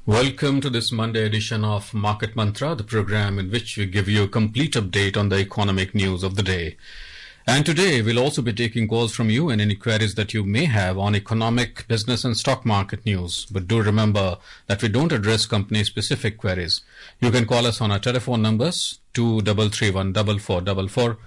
Welcome to this Monday edition of Market Mantra, the program in which we give you a complete update on the economic news of the day. And today we'll also be taking calls from you and any queries that you may have on economic, business and stock market news. But do remember that we don't address company-specific queries. You can call us on our telephone numbers 23314444,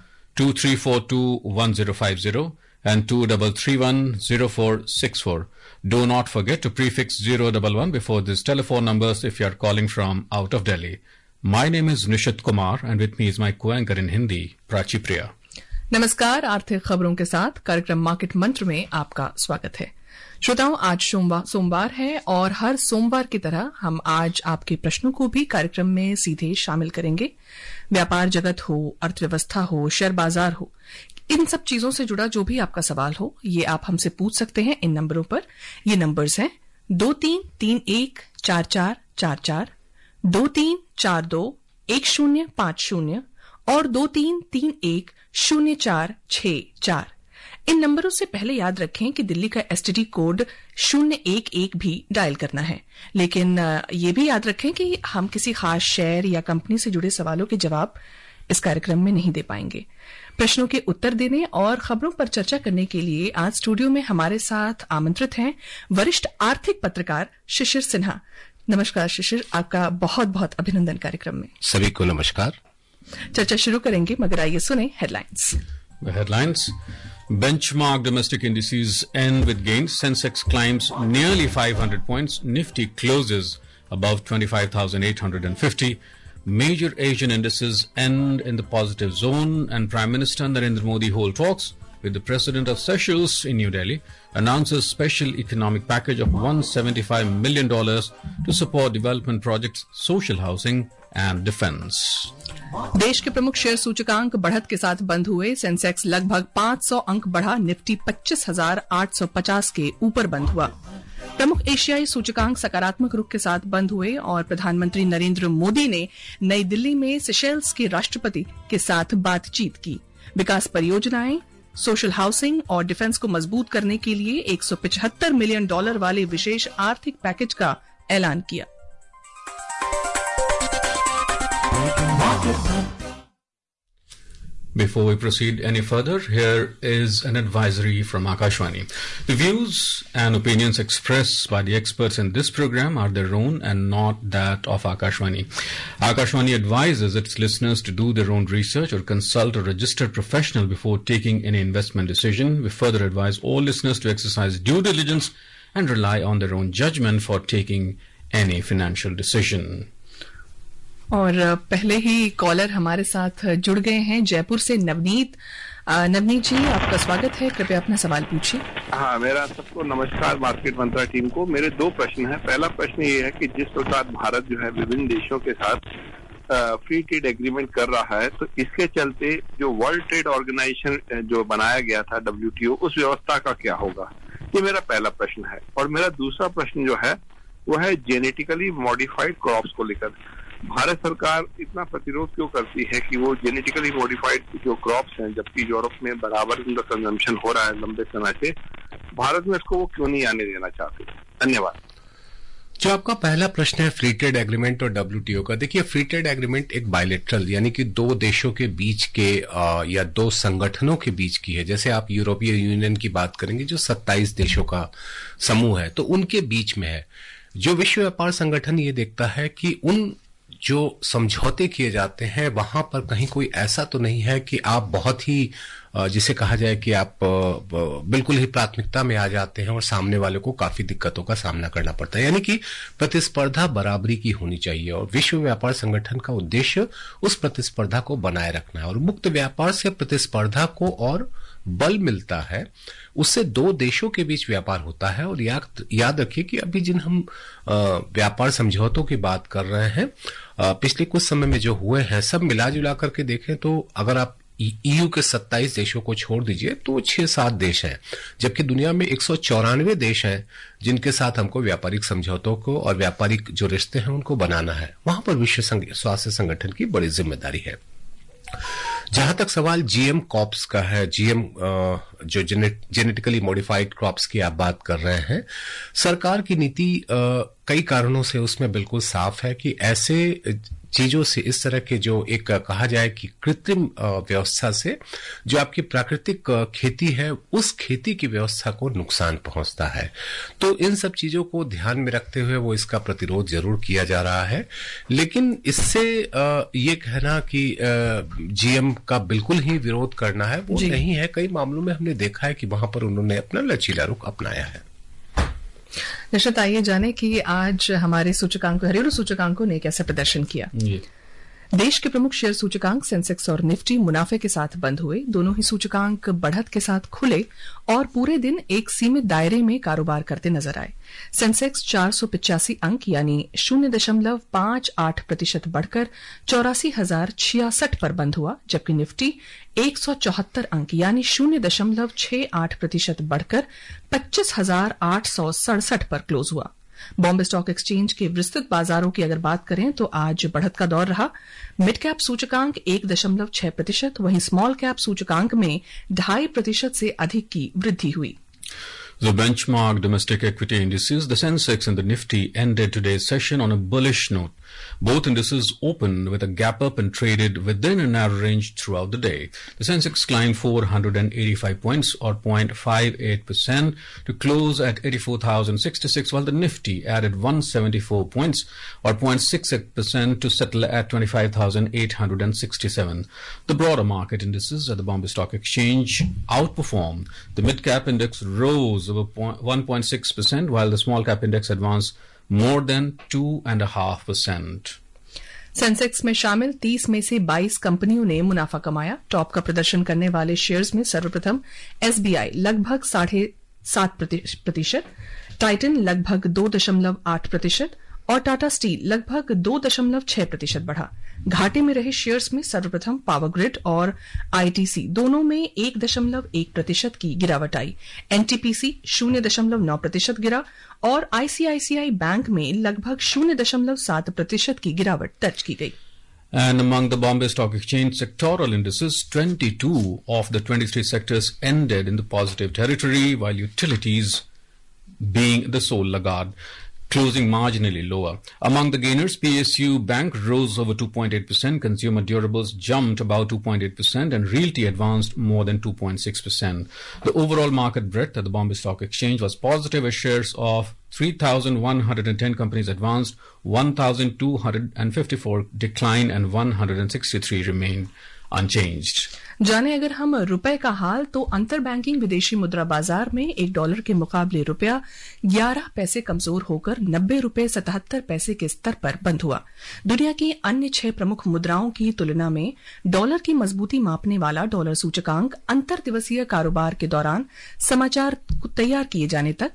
23421050 and 23310464. Do not forget to prefix 011 before these telephone numbers if you are calling from out of Delhi. My name is Nishit Kumar and with me is my co-anchor in Hindi, Prachi Priya. नमस्कार। आर्थिक खबरों के साथ कार्यक्रम market मंत्र में आपका स्वागत है। श्रोताओं, आज सोमवार है और हर सोमवार की तरह हम आज आपके प्रश्नों को भी कार्यक्रम में सीधे शामिल करेंगे। व्यापार जगत हो, अर्थव्यवस्था हो, शेयर बाजार हो, इन सब चीजों से जुड़ा जो भी आपका सवाल हो, ये आप हमसे पूछ सकते हैं इन नंबरों पर। ये नंबर्स हैं 23314444, 23421050 और 23310464। इन नंबरों से पहले याद रखें कि दिल्ली का एसटीडी कोड 011 भी डायल करना है, लेकिन ये भी याद रखें कि हम किसी खास शेयर या कंपनी से जुड़े सवालों के जवाब इस कार्यक्रम में नहीं दे पाएंगे। प्रश्नों के उत्तर देने और खबरों पर चर्चा करने के लिए आज स्टूडियो में हमारे साथ आमंत्रित हैं वरिष्ठ आर्थिक पत्रकार शिशिर सिन्हा। नमस्कार शिशिर, आपका बहुत बहुत अभिनंदन कार्यक्रम में। सभी को नमस्कार। चर्चा शुरू करेंगे, मगर आइए सुने headlines. The headlines. Benchmark domestic indices end with gains. Sensex climbs nearly 500 points. Nifty closes above 25,850. Major Asian indices end in the positive zone, and Prime Minister Narendra Modi holds talks with the President of Seychelles in New Delhi, announces special economic package of $175 million to support development projects, social housing and defense. देश के प्रमुख share सूचकांक बढ़त के साथ बंद हुए। Sensex लगभग 500 अंक बढ़ा, निफ्टी 25,850 के ऊपर बंद हुआ। प्रमुख एशियाई सूचकांक सकारात्मक रुख के साथ बंद हुए और प्रधानमंत्री नरेंद्र मोदी ने नई दिल्ली में सेशेल्स के राष्ट्रपति के साथ बातचीत की। विकास परियोजनाएं, सोशल हाउसिंग और डिफेंस को मजबूत करने के लिए $175 मिलियन वाले विशेष आर्थिक पैकेज का ऐलान किया। Before we proceed any further, here is an advisory from Akashvani. The views and opinions expressed by the experts in this program are their own and not that of Akashvani. Akashvani advises its listeners to do their own research or consult a registered professional before taking any investment decision. We further advise all listeners to exercise due diligence and rely on their own judgment for taking any financial decision. और पहले ही collar हमारे साथ जुड़ गए हैं जयपुर से। नवनीत जी, आपका स्वागत है, कृपया अपना सवाल पूछिए। हाँ, मेरा सबको नमस्कार मार्केट मंत्रा टीम को। मेरे दो प्रश्न हैं। पहला प्रश्न ये है कि जिस प्रकार भारत जो है विभिन्न देशों के साथ फ्री ट्रेड एग्रीमेंट कर रहा है, तो इसके चलते जो वर्ल्ड ट्रेड ऑर्गेनाइजेशन जो बनाया गया था WTO, उस व्यवस्था का क्या होगा? ये मेरा पहला प्रश्न है। और मेरा दूसरा प्रश्न जो है वो है जेनेटिकली मॉडिफाइड क्रॉप्स को लेकर। भारत सरकार इतना प्रतिरोध क्यों करती है कि वो जेनेटिकली मॉडिफाइड जो क्रॉप्स हैं, जबकि यूरोप में बराबर उनका कंजम्पशन हो रहा है लंबे समय से, भारत में इसको वो क्यों नहीं आने देना चाहते? धन्यवाद। जो आपका पहला प्रश्न है फ्री ट्रेड एग्रीमेंट और WTO का, देखिए फ्री ट्रेड एग्रीमेंट एक बायलैटरल यानी कि दो देशों के बीच के या दो संगठनों के बीच की है। जैसे आप यूरोपीय यूनियन की बात करेंगे जो 27 देशों का समूह है, तो उनके बीच में है। जो विश्व व्यापार संगठन ये देखता है कि उन जो समझौते किए जाते हैं वहां पर कहीं कोई ऐसा तो नहीं है कि आप बहुत ही जिसे कहा जाए कि आप बिल्कुल ही प्राथमिकता में आ जाते हैं और सामने वाले को काफी दिक्कतों का सामना करना पड़ता है। यानी कि प्रतिस्पर्धा बराबरी की होनी चाहिए और विश्व व्यापार संगठन का उद्देश्य उस प्रतिस्पर्धा को बनाए रखना है। और मुक्त व्यापार से प्रतिस्पर्धा को और बल मिलता है, उससे दो देशों के बीच व्यापार होता है। और याद रखिए कि अभी जिन हम व्यापार समझौतों की बात कर रहे हैं, पिछले कुछ समय में जो हुए हैं, सब मिला जुला करके देखें तो अगर आप EU के 27 देशों को छोड़ दीजिए तो 6-7 देश हैं, जबकि दुनिया में 194 देश हैं जिनके साथ हमको व्यापारिक समझौतों को और व्यापारिक जो रिश्ते हैं उनको बनाना है। वहां पर विश्व स्वास्थ्य संगठन की बड़ी जिम्मेदारी है। जहां तक सवाल GM क्रॉप्स का है, GM जो जेनेटिकली मॉडिफाइड क्रॉप्स की आप बात कर रहे हैं, सरकार की नीति कई कारणों से उसमें बिल्कुल साफ है कि ऐसे चीजों से, इस तरह के जो एक कहा जाए कि कृत्रिम व्यवस्था से जो आपकी प्राकृतिक खेती है, उस खेती की व्यवस्था को नुकसान पहुंचता है। तो इन सब चीजों को ध्यान में रखते हुए वो इसका प्रतिरोध जरूर किया जा रहा है, लेकिन इससे ये कहना कि जीएम का बिल्कुल ही विरोध करना है वो नहीं है। कई मामलों में हमने देखा है कि वहां पर उन्होंने अपना लचीला रुख अपनाया है। निश्चित, आइए जाने कि आज हमारे सूचकांकों, घरेलू सूचकांकों ने कैसे प्रदर्शन किया। देश के प्रमुख शेयर सूचकांक सेंसेक्स और निफ्टी मुनाफे के साथ बंद हुए। दोनों ही सूचकांक बढ़त के साथ खुले और पूरे दिन एक सीमित दायरे में कारोबार करते नजर आए। सेंसेक्स 485 अंक यानी 0.58% बढ़कर 84,066 पर बंद हुआ, जबकि निफ्टी 174 अंक यानी 0.68% बढ़कर 25,867 पर क्लोज हुआ। बॉम्बे स्टॉक एक्सचेंज के विस्तृत बाजारों की अगर बात करें तो आज बढ़त का दौर रहा। मिड कैप सूचकांक 1.6%, वहीं स्मॉल कैप सूचकांक में 2.5% से अधिक की वृद्धि हुई। The benchmark domestic equity indices, the Sensex and the Nifty, ended today's session on a bullish note. Both indices opened with a gap up and traded within a narrow range throughout the day. The Sensex climbed 485 points or 0.58% to close at 84,066, while the Nifty added 174 points or 0.68% to settle at 25,867. The broader market indices at the Bombay Stock Exchange outperformed. The mid-cap index rose over 1.6%, while the small-cap index advanced more than 2.5%. Sensex में शामिल 30 में से 22 कंपनियों ने मुनाफा कमाया। Top का प्रदर्शन करने वाले शेयर्स में सर्वप्रथम एसबीआई लगभग 7.5%, टाइटन लगभग 2.8% और टाटा स्टील लगभग 2.6% बढ़ा। घाटे में रहे शेयर्स में सर्वप्रथम पावर ग्रिड और आईटीसी दोनों में 1.1% की गिरावट आई। एनटीपीसी 0.9% गिरा और आईसीआईसीआई बैंक में लगभग 0.7% की गिरावट दर्ज की गई। And among the Bombay Stock Exchange sectoral indices, 22 of the 23 sectors ended in the positive territory, while utilities, being the sole laggard, closing marginally lower. Among the gainers, PSU Bank rose over 2.8%, consumer durables jumped about 2.8%, and realty advanced more than 2.6%. The overall market breadth at the Bombay Stock Exchange was positive as shares of 3,110 companies advanced, 1,254 declined, and 163 remained unchanged. जाने अगर हम रुपए का हाल, तो अंतर banking विदेशी मुद्रा बाजार में $1 के मुकाबले रुपया 11 पैसे कमजोर होकर 90 रुपये 77 पैसे के स्तर पर बंद हुआ। दुनिया की अन्य 6 प्रमुख मुद्राओं की तुलना में डॉलर की मजबूती मापने वाला डॉलर सूचकांक अंतर दिवसीय कारोबार के दौरान समाचार तैयार किए जाने तक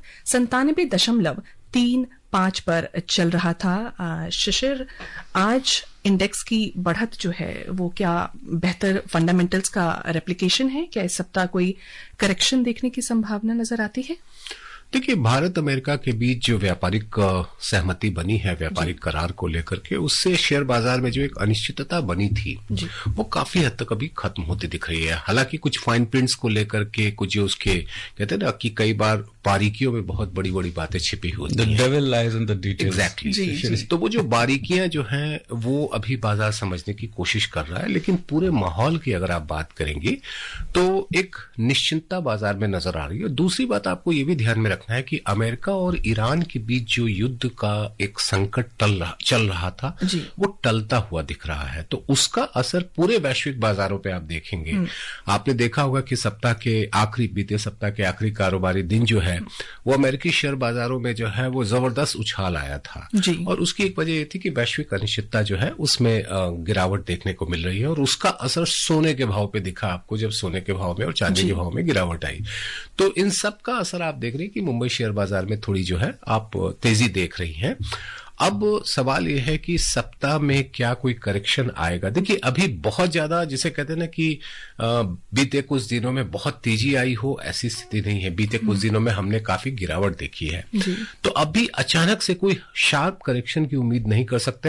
97.35 पर चल रहा था। शिशिर, आज इंडेक्स की बढ़त जो है वो क्या बेहतर फंडामेंटल्स का रेप्लिकेशन है? क्या इस सप्ताह कोई करेक्शन देखने की संभावना नजर आती है? देखिए, भारत अमेरिका के बीच जो व्यापारिक सहमति बनी है, व्यापारिक करार को लेकर के, उससे शेयर बाजार में जो एक अनिश्चितता बनी थी वो काफी हद तक अभी खत्म होती दिख रही है। हालांकि कुछ फाइन प्रिंट्स को लेकर के, कुछ जो उसके कहते हैं ना कि कई बार बारीकियों में बहुत बड़ी बड़ी बातें छिपी होती हैं। The devil lies in the details. Exactly. तो वो जो बारीकियां जो हैं वो अभी बाजार समझने की कोशिश कर रहा है, लेकिन पूरे माहौल की अगर आप बात करेंगे तो एक निश्चिंतता बाजार में नजर आ रही है। दूसरी बात आपको ये भी ध्यान में रखना है कि अमेरिका और ईरान के बीच जो युद्ध का एक संकट चल रहा था वो टलता हुआ दिख रहा है, तो उसका असर पूरे वैश्विक बाजारों पे आप देखेंगे। आपने देखा होगा कि बीते सप्ताह के आखिरी कारोबारी दिन जो है वो अमेरिकी शेयर बाजारों में जो है वो जबरदस्त उछाल आया था, और उसकी एक वजह ये थी कि वैश्विक अनिश्चितता जो है उसमें गिरावट देखने को मिल रही है, और उसका असर सोने के भाव पे दिखा आपको, जब सोने के भाव में और चांदी के भाव में गिरावट आई। तो इन सब का असर आप देख रहे हैं कि मुंबई शेयर बाजार में थोड़ी जो है आप तेजी देख रही हैं। अब सवाल यह है कि सप्ताह में क्या कोई करेक्शन आएगा। देखिए, अभी बहुत ज्यादा जिसे कहते हैं ना कि बीते कुछ दिनों में बहुत तेजी आई हो, ऐसी स्थिति नहीं है। बीते कुछ दिनों में हमने काफी गिरावट देखी है, तो अभी अचानक से कोई शार्प करेक्शन की उम्मीद नहीं कर सकते हैं।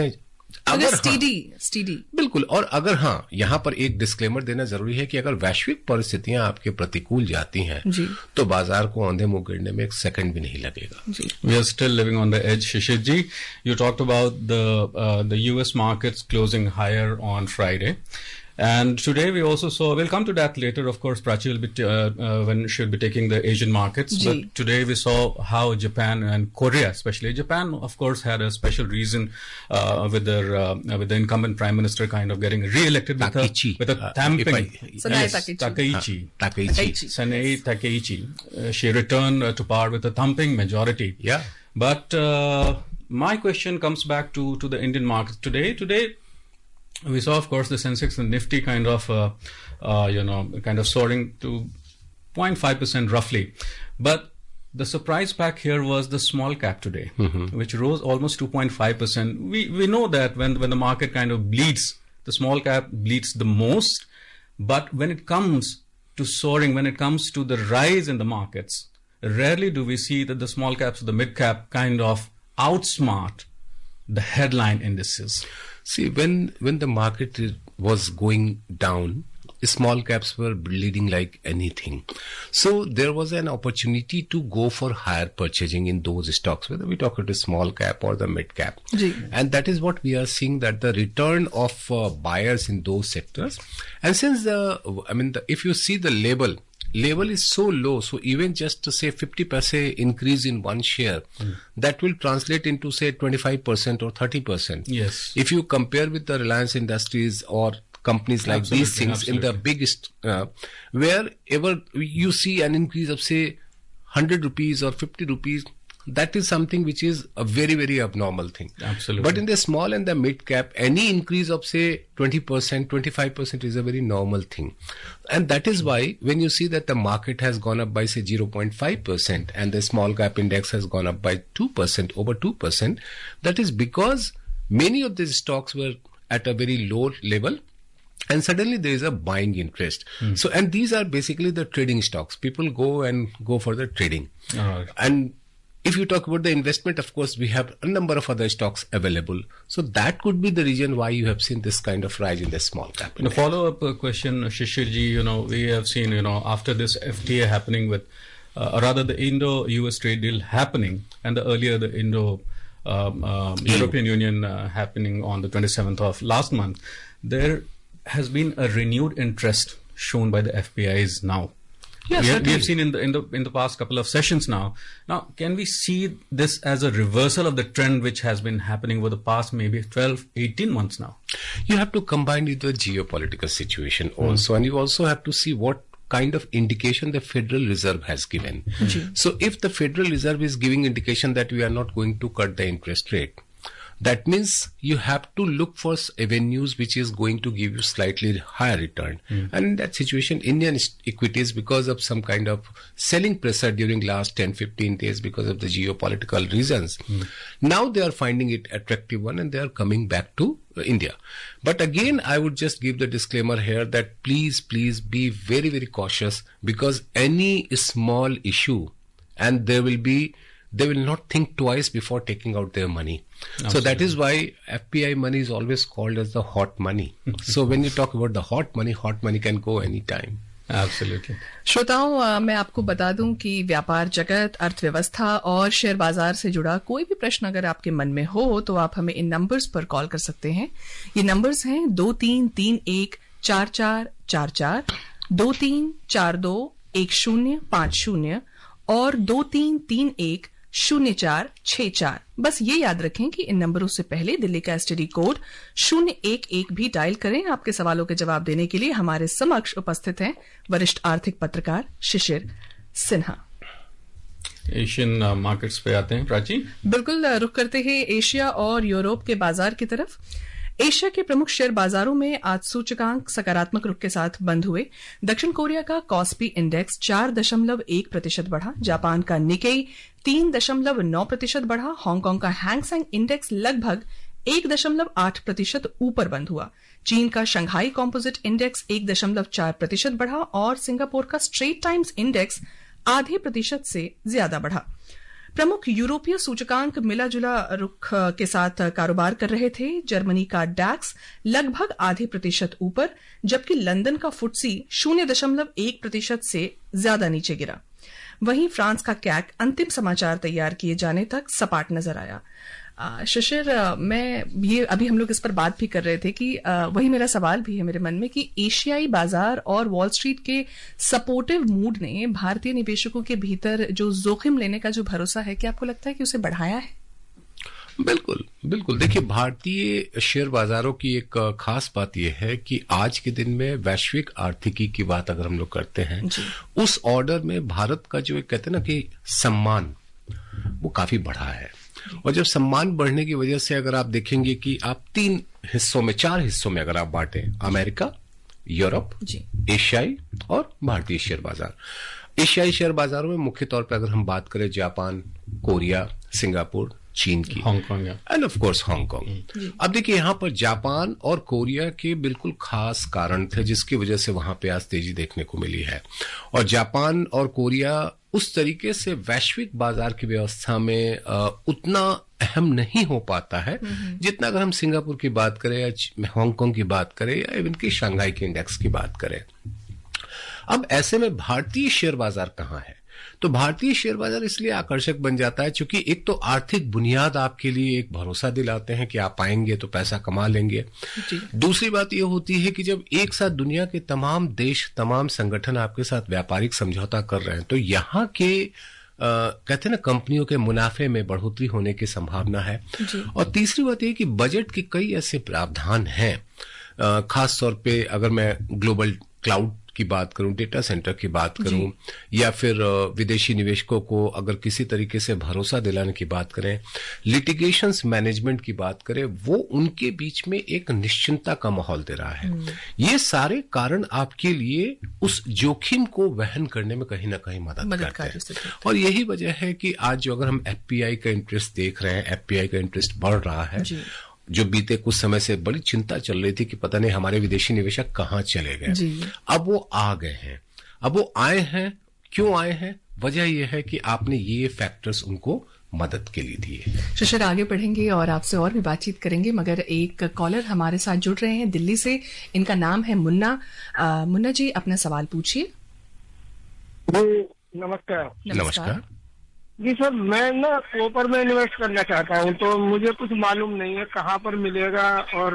अगर स्टीडी बिल्कुल, और अगर यहाँ पर एक डिस्क्लेमर देना जरूरी है कि अगर वैश्विक परिस्थितियां आपके प्रतिकूल जाती हैं तो बाजार को औंधे मुंह गिरने में एक सेकंड भी नहीं लगेगा। We are still living on the edge, Shishir ji. You talked about the US markets closing higher on Friday. And today we also saw, we'll come to that later, of course, Prachi will be, when she'll be taking the Asian markets. But today we saw how Japan and Korea, especially Japan, of course, had a special reason, with the incumbent prime minister kind of getting re-elected with a thumping. Sanae Takeichi. She returned to power with a thumping majority. Yeah. But, my question comes back to the Indian markets today. We saw, of course, the Sensex and Nifty kind of soaring to 0.5% roughly. But the surprise pack here was the small cap today, which rose almost 2.5%. We know that when the market kind of bleeds, the small cap bleeds the most. But when it comes to soaring, when it comes to the rise in the markets, rarely do we see that the small caps or the mid cap kind of outsmart the headline indices. See, when the market was going down, small caps were bleeding like anything. So there was an opportunity to go for higher purchasing in those stocks, whether we talk about the small cap or the mid cap. And that is what we are seeing, that the return of buyers in those sectors. And since if you see the level is so low, so even just to say 50% increase in one share, that will translate into say 25% or 30%. Yes. If you compare with the Reliance Industries or companies like these things in the biggest, wherever you see an increase of say 100 rupees or 50 rupees, that is something which is a very, very abnormal thing. Absolutely. But in the small and the mid cap, any increase of say 20%, 25% is a very normal thing. And that is why when you see that the market has gone up by say 0.5% and the small cap index has gone up by 2%, over 2%, that is because many of these stocks were at a very low level. And suddenly there is a buying interest. So, and these are basically the trading stocks. People go for the trading. And if you talk about the investment, of course, we have a number of other stocks available. So that could be the reason why you have seen this kind of rise in the small cap. The follow-up question, Shishir ji, we have seen, after this FTA happening with, rather the Indo-US trade deal happening, and the earlier the European Union happening on the 27th of last month, there has been a renewed interest shown by the FPIs now. Yes, we have seen in the past couple of sessions now. Now, can we see this as a reversal of the trend which has been happening over the past maybe 12, 18 months now? You have to combine it with the geopolitical situation also, and you also have to see what kind of indication the Federal Reserve has given. So if the Federal Reserve is giving indication that we are not going to cut the interest rate, that means you have to look for avenues which is going to give you slightly higher return. And in that situation, Indian equities, because of some kind of selling pressure during last 10-15 days because of the geopolitical reasons, now they are finding it attractive one and they are coming back to India. But again, I would just give the disclaimer here that please be very, very cautious, because any small issue and they will not think twice before taking out their money. Absolutely. So that is why FPI money is always called as the hot money. So when you talk about the hot money can go anytime. Absolutely. श्रोताओं, मैं आपको बता दूं कि व्यापार जगत, अर्थव्यवस्था और शेयर बाजार से जुड़ा कोई भी प्रश्न अगर आपके मन में हो तो आप हमें इन नंबर्स पर कॉल कर सकते हैं। ये नंबर्स हैं 23314444, 23421050 और 23310464। बस ये याद रखें कि इन नंबरों से पहले दिल्ली का एसटीडी कोड 011 भी डायल करें। आपके सवालों के जवाब देने के लिए हमारे समक्ष उपस्थित हैं वरिष्ठ आर्थिक पत्रकार शिशिर सिन्हा। एशियन मार्केट्स पे आते हैं प्राची। बिल्कुल, रुख करते हैं एशिया और यूरोप के बाजार की तरफ। एशिया के प्रमुख शेयर बाजारों में आज सूचकांक सकारात्मक रुख के साथ बंद हुए। दक्षिण कोरिया का कॉस्पी इंडेक्स 4.1% बढ़ा, जापान का निकेई 3.9% बढ़ा, हांगकांग का हैंगसेंग इंडेक्स लगभग 1.8% ऊपर बंद हुआ। चीन का शंघाई कॉम्पोजिट इंडेक्स 1.4% बढ़ा और सिंगापुर का स्ट्रेट टाइम्स इंडेक्स 0.5% से ज्यादा बढ़ा। प्रमुख यूरोपीय सूचकांक मिला जुला रुख के साथ कारोबार कर रहे थे। जर्मनी का डैक्स लगभग आधे प्रतिशत ऊपर, जबकि लंदन का फुटसी 0.1% से ज्यादा नीचे गिरा। वहीं फ्रांस का कैक अंतिम समाचार तैयार किए जाने तक सपाट नजर आया। शिशिर, अभी हम लोग इस पर बात भी कर रहे थे कि वही मेरा सवाल भी है मेरे मन में कि एशियाई बाजार और वॉल स्ट्रीट के सपोर्टिव मूड ने भारतीय निवेशकों के भीतर जो जोखिम लेने का जो भरोसा है, क्या आपको लगता है कि उसे बढ़ाया है? बिल्कुल बिल्कुल। देखिए, भारतीय शेयर बाजारों की एक खास बात यह है कि आज के दिन में वैश्विक आर्थिकी की बात अगर हम लोग करते हैं, उस ऑर्डर में भारत का जो एक कहते हैं ना कि सम्मान, वो काफी बढ़ा है। और जब सम्मान बढ़ने की वजह से अगर आप देखेंगे कि आप 4 हिस्सों में अगर आप बांटे, अमेरिका, यूरोप, एशियाई और भारतीय शेयर बाजार। एशियाई शेयर बाजारों में मुख्य तौर पर अगर हम बात करें जापान, कोरिया, सिंगापुर, चीन की, Hong Kong and of course Hong Kong. अब देखिए, यहां पर जापान और कोरिया के बिल्कुल खास कारण थे जिसकी वजह से वहां पे आज तेजी देखने को मिली है। और जापान और कोरिया उस तरीके से वैश्विक बाजार की व्यवस्था में उतना अहम नहीं हो पाता है जितना अगर हम सिंगापुर की बात करें या हांगकांग की बात करें या इवन की शंघाई के इंडेक्स की बात करें। अब ऐसे में भारतीय शेयर बाजार कहां है? तो भारतीय शेयर बाजार इसलिए आकर्षक बन जाता है क्योंकि एक तो आर्थिक बुनियाद आपके लिए एक भरोसा दिलाते हैं कि आप आएंगे तो पैसा कमा लेंगे। दूसरी बात यह होती है कि जब एक साथ दुनिया के तमाम देश, तमाम संगठन आपके साथ व्यापारिक समझौता कर रहे हैं तो यहाँ के कहते हैं ना कंपनियों के मुनाफे में बढ़ोतरी होने की संभावना है। और तीसरी बात यह कि बजट के कई ऐसे प्रावधान हैं, खास तौर पे अगर मैं ग्लोबल क्लाउड की बात करूं, डेटा सेंटर की बात करूं, या फिर विदेशी निवेशकों को अगर किसी तरीके से भरोसा दिलाने की बात करें, लिटिगेशंस मैनेजमेंट की बात करें, वो उनके बीच में एक निश्चिंतता का माहौल दे रहा है। ये सारे कारण आपके लिए उस जोखिम को वहन करने में कहीं ना कहीं मदद करते हैं। और यही वजह है कि आज जो अगर हम एफपीआई का इंटरेस्ट देख रहे हैं, एफपीआई का इंटरेस्ट बढ़ रहा है। जो बीते कुछ समय से बड़ी चिंता चल रही थी कि पता नहीं हमारे विदेशी निवेशक कहां चले गए, अब वो आ गए हैं। अब वो आए हैं, क्यों आए हैं? वजह यह है कि आपने ये फैक्टर्स उनको मदद के लिए दिए। शिशिर, आगे बढ़ेंगे और आपसे और भी बातचीत करेंगे, मगर एक कॉलर हमारे साथ जुड़ रहे हैं दिल्ली से। इनका नाम है मुन्ना। मुन्ना जी, अपना सवाल पूछिए। नमस्कार। नमस्कार जी सर, मैं ना कॉपर में इन्वेस्ट करना चाहता हूँ, तो मुझे कुछ मालूम नहीं है कहाँ पर मिलेगा और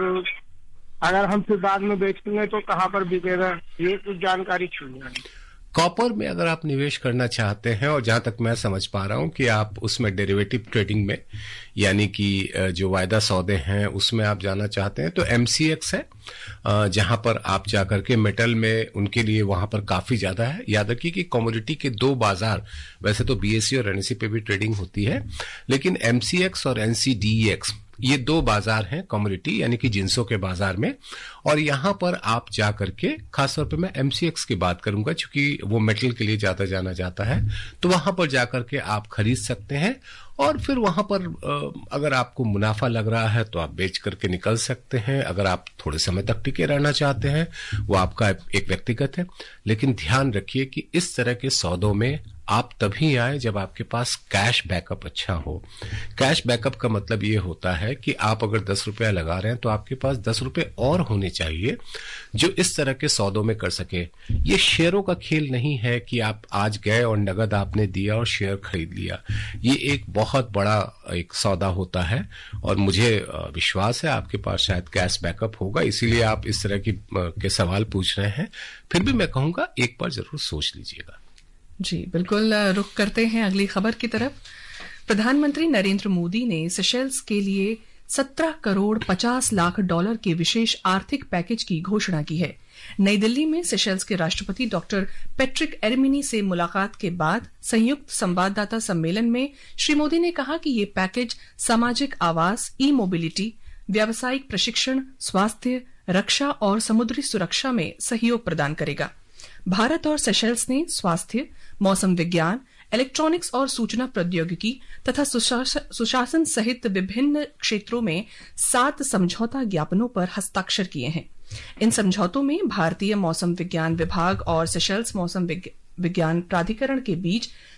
अगर हम फिर बाद में बेचेंगे तो कहाँ पर बिकेगा, ये कुछ जानकारी चाहिए। कॉपर में अगर आप निवेश करना चाहते हैं, और जहां तक मैं समझ पा रहा हूं कि आप उसमें डेरिवेटिव ट्रेडिंग में, यानी कि जो वायदा सौदे हैं उसमें आप जाना चाहते हैं, तो एमसीएक्स है जहां पर आप जाकर के मेटल में उनके लिए वहां पर काफी ज्यादा है। याद रखिए कि कमोडिटी के 2 बाजार, वैसे तो बीएसई और एनएसई पे भी ट्रेडिंग होती है, लेकिन एमसीएक्स और एनसीडीएक्स ये 2 बाजार हैं कमोडिटी यानी कि जिंसों के बाजार में। और यहां पर आप जाकर के, खासतौर पे मैं एमसीएक्स की बात करूंगा क्योंकि वो मेटल के लिए ज्यादा जाना जाता है, तो वहां पर जाकर के आप खरीद सकते हैं। और फिर वहां पर अगर आपको मुनाफा लग रहा है तो आप बेच करके निकल सकते हैं। अगर आप थोड़े समय तक टिके रहना चाहते हैं, वो आपका एक व्यक्तिगत है। लेकिन ध्यान रखिए कि इस तरह के सौदों में आप तभी आए जब आपके पास कैश बैकअप अच्छा हो। कैश बैकअप का मतलब ये होता है कि आप अगर 10 रुपया लगा रहे हैं तो आपके पास 10 रुपए और होने चाहिए जो इस तरह के सौदों में कर सके। ये शेयरों का खेल नहीं है कि आप आज गए और नगद आपने दिया और शेयर खरीद लिया। ये एक बहुत बड़ा एक सौदा होता है और मुझे विश्वास है आपके पास शायद कैश बैकअप होगा, इसीलिए आप इस तरह के सवाल पूछ रहे हैं। फिर भी मैं कहूंगा एक बार जरूर सोच लीजिएगा। जी बिल्कुल। रुख करते हैं अगली खबर की तरफ। प्रधानमंत्री नरेंद्र मोदी ने सेशेल्स के लिए 17 करोड़ 50 लाख डॉलर के विशेष आर्थिक पैकेज की घोषणा की है। नई दिल्ली में सेशेल्स के राष्ट्रपति डॉक्टर पैट्रिक एरमिनी से मुलाकात के बाद संयुक्त संवाददाता सम्मेलन में श्री मोदी ने कहा कि ये पैकेज सामाजिक आवास, ई मोबिलिटी, व्यावसायिक प्रशिक्षण, स्वास्थ्य, रक्षा और समुद्री सुरक्षा में सहयोग प्रदान करेगा। भारत और सेशेल्स ने स्वास्थ्य, मौसम विज्ञान, इलेक्ट्रॉनिक्स और सूचना प्रौद्योगिकी तथा सुशासन सहित विभिन्न क्षेत्रों में 7 समझौता ज्ञापनों पर हस्ताक्षर किए हैं। इन समझौतों में भारतीय मौसम विज्ञान विभाग और सेशेल्स मौसम विज्ञान प्राधिकरण के बीच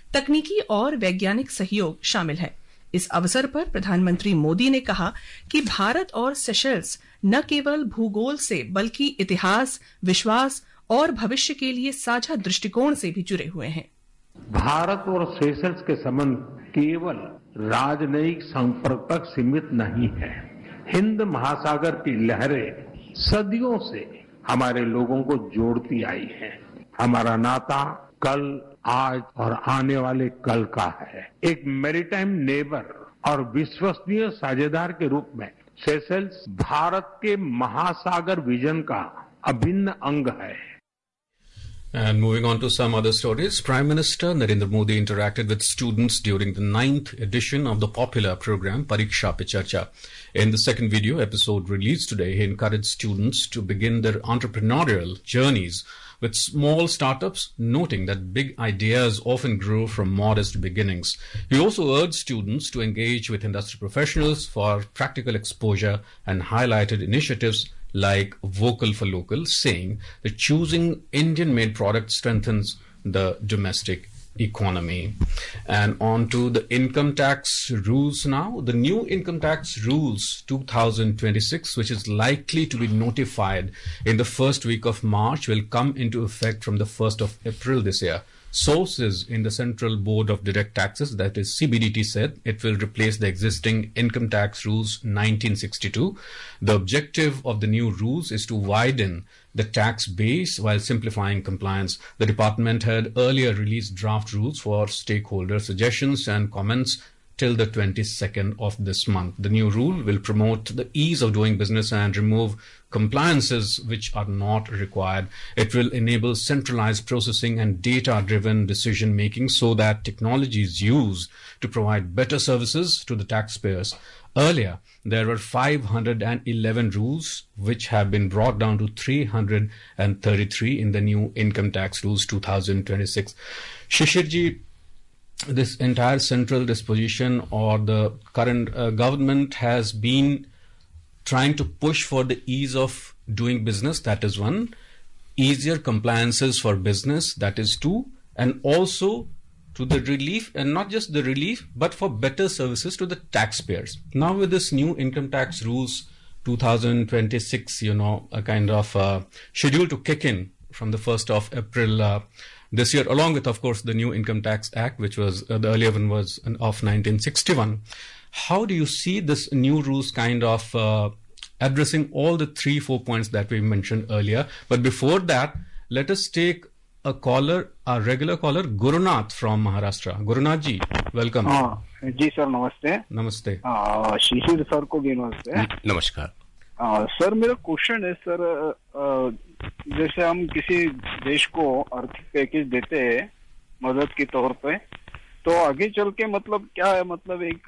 तकनीकी और वैज्ञानिक सहयोग शामिल है। इस अवसर पर प्रधानमंत्री मोदी ने कहा कि भारत और सेशल्स न केवल भूगोल से बल्कि इतिहास, विश्वास और भविष्य के लिए साझा दृष्टिकोण से भी जुड़े हुए हैं। भारत और सेशल्स के संबंध केवल राजनयिक संपर्क तक सीमित नहीं है। हिंद महासागर की लहरें सदियों से हमारे लोगों को जोड़ती आई हैं। हमारा नाता कल, आज और आने वाले कल का है। एक मैरीटाइम नेबर और विश्वसनीय साझेदार के रूप में सेशल्स भारत के महासागर विजन का अभिन्न अंग है। And moving on to some other stories, Prime Minister Narendra Modi interacted with students during the 9th edition of the popular program Pariksha Pe Charcha. In the second video episode released today, he encouraged students to begin their entrepreneurial journeys with small startups, noting that big ideas often grow from modest beginnings. He also urged students to engage with industry professionals for practical exposure and highlighted initiatives like Vocal for Local, saying that choosing Indian-made products strengthens the domestic economy. And on to the income tax rules now. The new income tax rules 2026, which is likely to be notified in the first week of March, will come into effect from the 1st of April this year. Sources in the Central Board of Direct Taxes, that is CBDT, said it will replace the existing income tax rules 1962. The objective of the new rules is to widen the tax base while simplifying compliance. The department had earlier released draft rules for stakeholder suggestions and comments till the 22nd of this month. The new rule will promote the ease of doing business and remove compliances which are not required. It will enable centralized processing and data-driven decision-making so that technology is used to provide better services to the taxpayers. Earlier, there were 511 rules which have been brought down to 333 in the new income tax rules 2026. Shishirji, this entire central disposition or the current government has been trying to push for the ease of doing business, that is one, easier compliances for business, that is two, and also to the relief, and not just the relief, but for better services to the taxpayers. Now with this new income tax rules 2026, a kind of schedule to kick in from the 1st of April this year, along with, of course, the new Income Tax Act, which was the earlier one was of 1961. How do you see this new rules kind of addressing all the 3-4 points that we mentioned earlier? But before that, let us take a caller, a regular caller, Gurunath from Maharashtra. Gurunath ji, welcome. जी sir, नमस्ते. नमस्ते. शिशिर sir को भी नमस्ते. नमस्कार. Sir, मेरा question है sir, जैसे हम किसी देश को आर्थिक पैकेज देते हैं मदद के तौर पे, तो आगे चल के मतलब क्या है, मतलब एक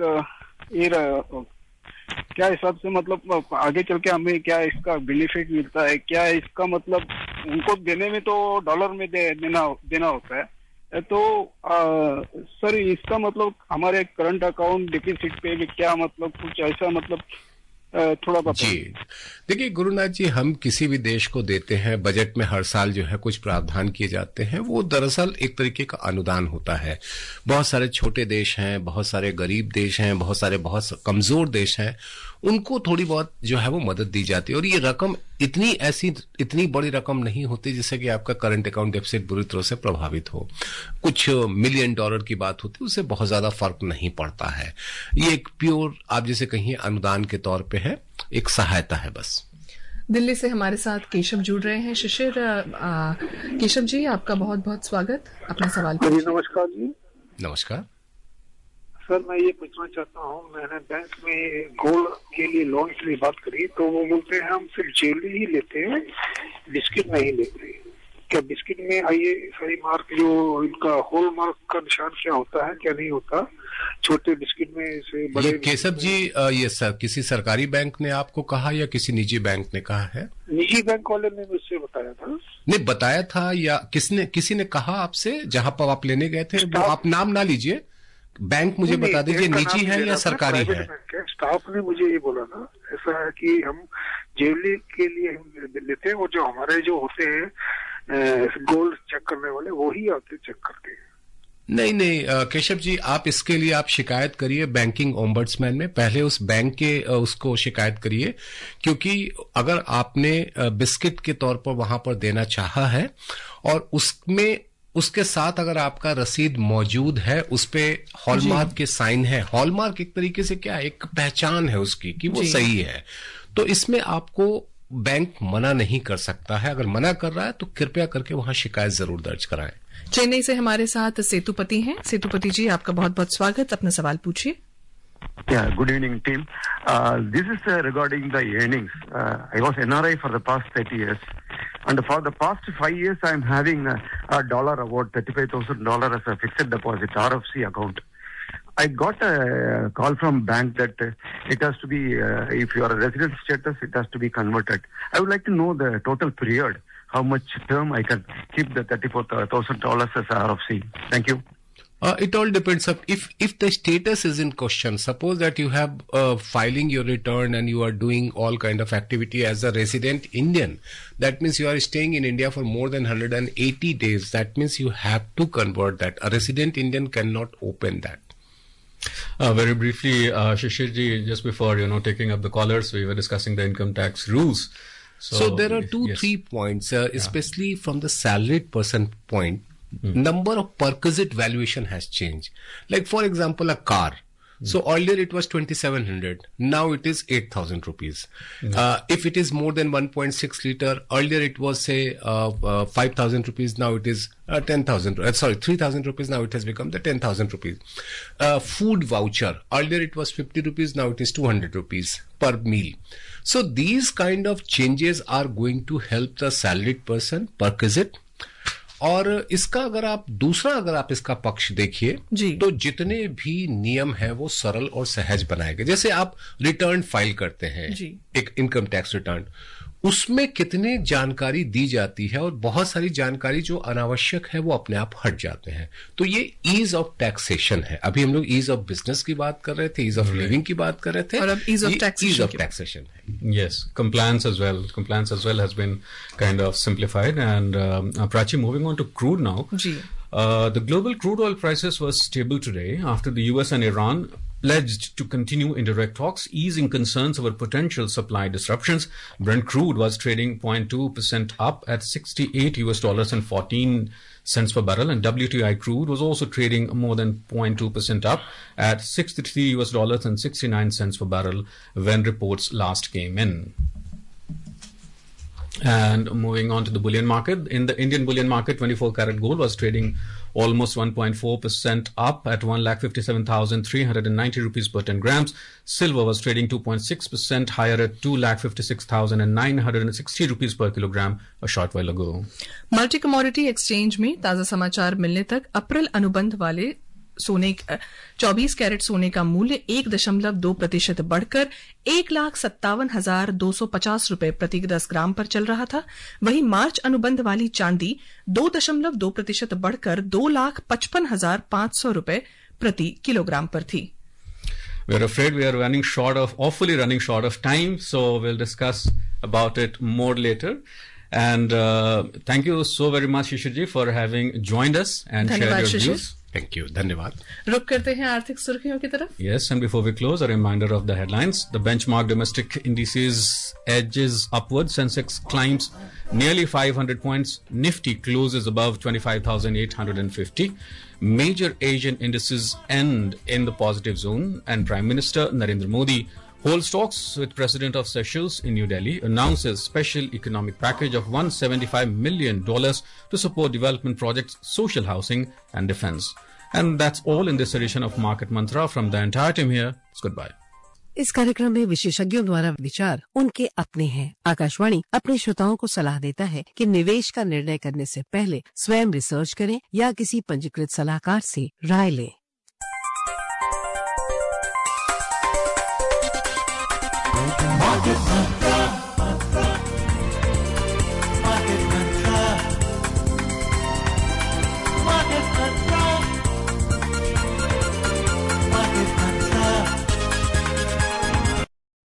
क्या हिसाब से मतलब आगे चल के हमें क्या इसका बेनिफिट मिलता है, क्या इसका मतलब उनको देने में तो डॉलर में देना होता है, तो सर इसका मतलब हमारे करंट अकाउंट डिफिसिट पे भी क्या मतलब कुछ ऐसा मतलब थोड़ा बताइए। जी देखिए गुरुनाथ जी, हम किसी भी देश को देते हैं, बजट में हर साल जो है कुछ प्रावधान किए जाते हैं, वो दरअसल एक तरीके का अनुदान होता है। बहुत सारे छोटे देश हैं, बहुत सारे गरीब देश हैं, बहुत सारे बहुत कमजोर देश हैं, उनको थोड़ी बहुत जो है वो मदद दी जाती है। और ये रकम इतनी बड़ी रकम नहीं होती जिससे कि आपका करंट अकाउंट डेफिसिट बुरी तरह से प्रभावित हो। कुछ $1 मिलियन की बात होती है, उससे बहुत ज्यादा फर्क नहीं पड़ता है। ये एक प्योर आप जैसे कहिए अनुदान के तौर पे है, एक सहायता है बस। दिल्ली से हमारे साथ केशव जुड़ रहे हैं। शिशिर, केशव जी आपका बहुत बहुत स्वागत। अपना सवाल जी। नमस्कार जी। नमस्कार सर, मैं ये पूछना चाहता हूँ, मैंने बैंक में गोल्ड के लिए लोन के लिए बात करी तो वो बोलते हैं हम सिर्फ ज्वेलरी ही लेते हैं, बिस्किट नहीं लेते। क्या बिस्किट में ISI मार्क जो इनका हॉल मार्क का निशान क्या होता है, क्या नहीं होता? छोटे बिस्किट में से बड़े। ये केशव जी, ये किसी सरकारी बैंक ने आपको कहा या किसी निजी बैंक ने कहा है? निजी बैंक वाले ने मुझसे बताया था। नहीं बताया था या किसी ने कहा आपसे जहां पर आप लेने गए थे? वो आप नाम ना लीजिए, बैंक मुझे बता दीजिए निजी है या सरकारी है। स्टाफ ने मुझे ये बोला था, ऐसा है कि हम ज्वेलरी के लिए लेते हैं और जो हमारे जो होते हैं गोल्ड चेक करने वाले वो ही आते चेक करते हैं। नहीं केशव जी, आप इसके लिए आप शिकायत करिए बैंकिंग ओम्बड्समैन में, पहले उस बैंक के उसको शिकायत करिए, क्योंकि अगर आपने बिस्किट के तौर पर वहां पर देना चाहा है और उसमें उसके साथ अगर आपका रसीद मौजूद है, उस पे हॉलमार्क के साइन है, हॉलमार्क एक तरीके से क्या एक पहचान है उसकी कि वो सही है, तो इसमें आपको बैंक मना नहीं कर सकता है। अगर मना कर रहा है तो कृपया करके वहां शिकायत जरूर दर्ज कराएं। चेन्नई से हमारे साथ सेतुपति हैं। सेतुपति जी, आपका बहुत बहुत स्वागत, अपना सवाल पूछिए। Yeah, good evening, team. This is regarding the earnings. I was NRI for the past 30 years. And for the past 5 years, I'm having a dollar, about $35,000 as a fixed deposit, RFC account. I got a call from bank that it has to be, if you are a resident status, it has to be converted. I would like to know the total period, how much term I can keep the $34,000 as RFC. Thank you. It all depends on if the status is in question. Suppose that you have filing your return and you are doing all kind of activity as a resident Indian. That means you are staying in India for more than 180 days. That means you have to convert that. A resident Indian cannot open that. Very briefly, Shishir ji, just before taking up the callers, we were discussing the income tax rules. So there are three points, especially from the salaried person point. Number of perquisite valuation has changed. Like for example, a car. So earlier it was 2,700. Now it is 8,000 rupees. If it is more than 1.6 liter, earlier it was say 5,000 rupees. Now it is 10,000. 3,000 rupees. Now it has become the 10,000 rupees. Food voucher. Earlier it was 50 rupees. Now it is 200 rupees per meal. So these kind of changes are going to help the salaried person perquisite. और इसका अगर आप इसका पक्ष देखिए तो जितने भी नियम है वो सरल और सहज बनाए गए। जैसे आप रिटर्न फाइल करते हैं, एक इनकम टैक्स रिटर्न, उसमें कितनी जानकारी दी जाती है और बहुत सारी जानकारी जो अनावश्यक है वो अपने आप हट जाते हैं। तो ये ईज ऑफ टैक्सेशन है। अभी हम लोग ईज ऑफ बिजनेस की बात कर रहे थे, ईज ऑफ लिविंग की बात कर रहे थे, और अब ईज ऑफ टैक्सेशन है। Yes, compliance as well has been kind of simplified. And Prachi, moving on to crude now. The global crude oil prices were stable today after the US and Iran pledged to continue indirect talks, easing concerns over potential supply disruptions. Brent crude was trading 0.2% up at $68.14 per barrel, and WTI crude was also trading more than 0.2% up at $63.69 per barrel when reports last came in. And moving on to the bullion market, in the Indian bullion market, 24 karat gold was trading almost 1.4% up at 1,57,390 rupees per 10 grams. Silver was trading 2.6% higher at 2,56,960 rupees per kilogram a short while ago. Multi commodity exchange में ताजा समाचार मिलने तक अप्रैल अनुबंध वाले 24 carat सोने का मूल्य 1.2% बढ़कर 1,57,250 रुपए प्रति 10 ग्राम पर चल रहा था। वहीं मार्च अनुबंध वाली चांदी 2.2% बढ़कर 2,55,500 रुपए प्रति किलोग्राम पर थी। We're afraid we are awfully running short of time, so we'll discuss about it more later. And thank you so very much, Shishir ji, for having joined us and shared your views. Thank you. धन्यवाद। रुक करते हैं आर्थिक सुर्खियों की तरफ। Yes, and before we close, a reminder of the headlines. The benchmark domestic indices edges upwards. Sensex climbs nearly 500 points. Nifty closes above 25,850. Major Asian indices end in the positive zone, and Prime Minister Narendra Modi holds talks with President of Seychelles in New Delhi, announces special economic package of $175 million to support development projects, social housing and defense. And that's all in this edition of Market Mantra. From the entire team here, it's goodbye. इस कार्यक्रम में विशेषज्ञों द्वारा विचार उनके अपने हैं। आकाशवाणी अपने श्रोताओं को सलाह देता है कि निवेश का निर्णय करने से पहले स्वयं रिसर्च करें या किसी पंजीकृत सलाहकार से राय लें। Market